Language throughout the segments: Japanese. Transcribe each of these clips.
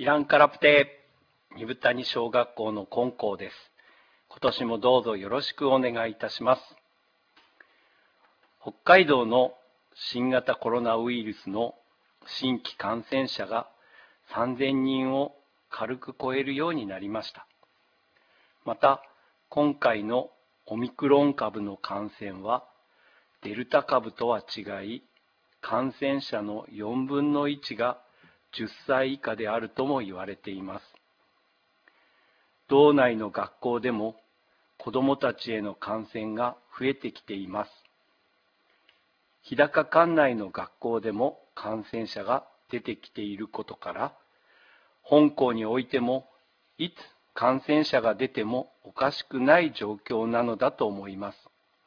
イランカラプテ二部谷小学校の金光です。今年もどうぞよろしくお願いいたします。北海道の新型コロナウイルスの新規感染者が3000人を軽く超えるようになりました。また、今回のオミクロン株の感染は、デルタ株とは違い、感染者の4分の1が10歳以下であるとも言われています。道内の学校でも子どもたちへの感染が増えてきています。日高管内の学校でも感染者が出てきていることから、本校においてもいつ感染者が出てもおかしくない状況なのだと思います。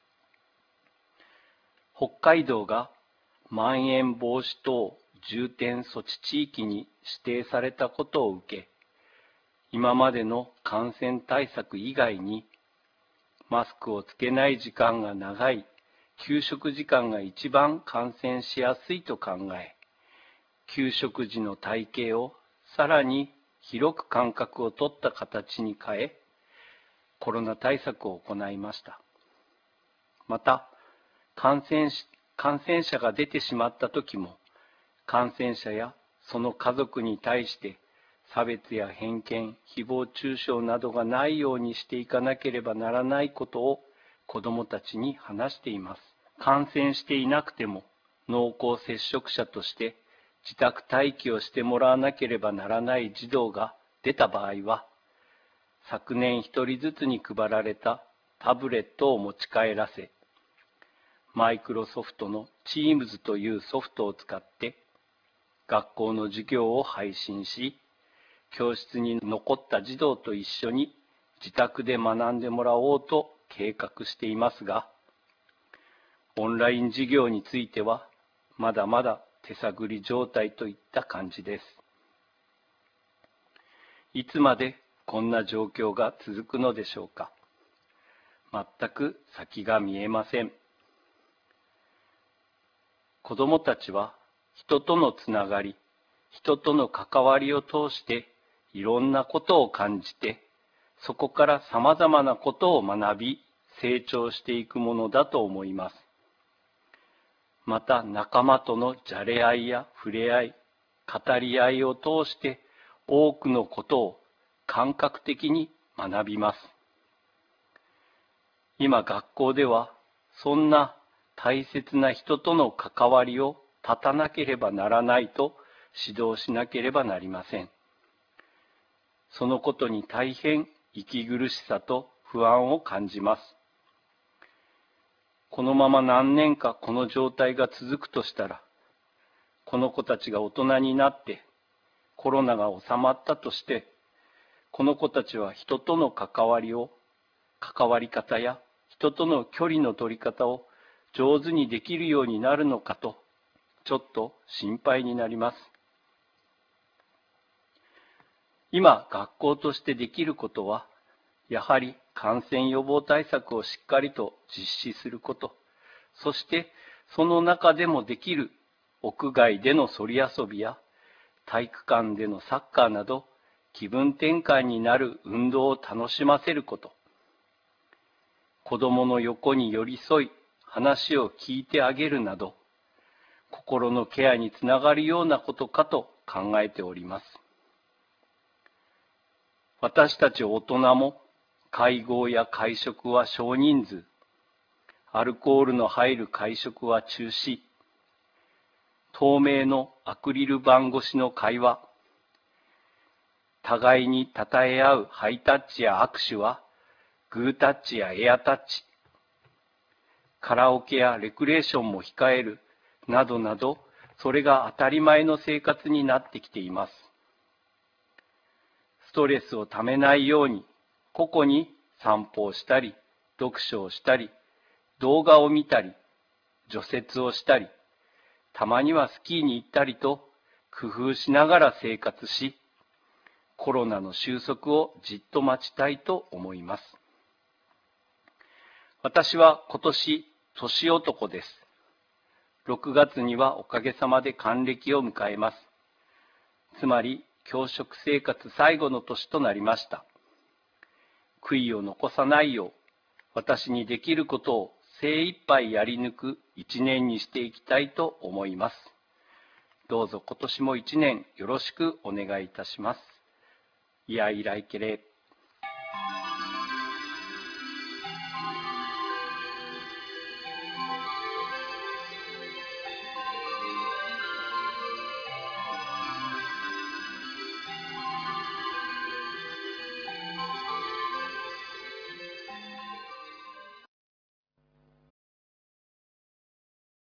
北海道がまん延防止等重点措置地域に指定されたことを受け、今までの感染対策以外に、マスクをつけない時間が長い給食時間が一番感染しやすいと考え、給食時の体系をさらに広く間隔を取った形に変え、コロナ対策を行いました。また、感染者が出てしまったときも、感染者やその家族に対して差別や偏見、誹謗中傷などがないようにしていかなければならないことを子どもたちに話しています。感染していなくても濃厚接触者として自宅待機をしてもらわなければならない児童が出た場合は、昨年1人ずつに配られたタブレットを持ち帰らせ、マイクロソフトの Teams というソフトを使って学校の授業を配信し、教室に残った児童と一緒に自宅で学んでもらおうと計画していますが、オンライン授業についてはまだまだ手探り状態といった感じです。いつまでこんな状況が続くのでしょうか。全く先が見えません。子どもたちは人とのつながり、人との関わりを通していろんなことを感じて、そこからさまざまなことを学び、成長していくものだと思います。また仲間とのじゃれ合いや触れ合い、語り合いを通して多くのことを感覚的に学びます。今学校ではそんな大切な人との関わりを断たなければならないと指導しなければなりません。そのことに大変息苦しさと不安を感じます。このまま何年かこの状態が続くとしたら、この子たちが大人になってコロナが収まったとして、この子たちは人との関わり方や人との距離の取り方を上手にできるようになるのかと、ちょっと心配になります。今、学校としてできることは、やはり感染予防対策をしっかりと実施すること、そしてその中でもできる屋外でのそり遊びや体育館でのサッカーなど、気分転換になる運動を楽しませること、子どもの横に寄り添い話を聞いてあげるなど、心のケアにつながるようなことかと考えております。私たち大人も会合や会食は少人数、アルコールの入る会食は中止、透明のアクリル板越しの会話、互いに称え合うハイタッチや握手はグータッチやエアタッチ、カラオケやレクレーションも控えるなどなど、それが当たり前の生活になってきています。ストレスをためないように、個々に散歩をしたり、読書をしたり、動画を見たり、除雪をしたり、たまにはスキーに行ったりと工夫しながら生活し、コロナの収束をじっと待ちたいと思います。私は今年、年男です。6月にはおかげさまで還暦を迎えます。つまり、 教職生活最後の年となりました。悔いを残さないよう、私にできることを精一杯やり抜く一年にしていきたいと思います。どうぞ今年も一年よろしくお願いいたします。イヤイライケレ。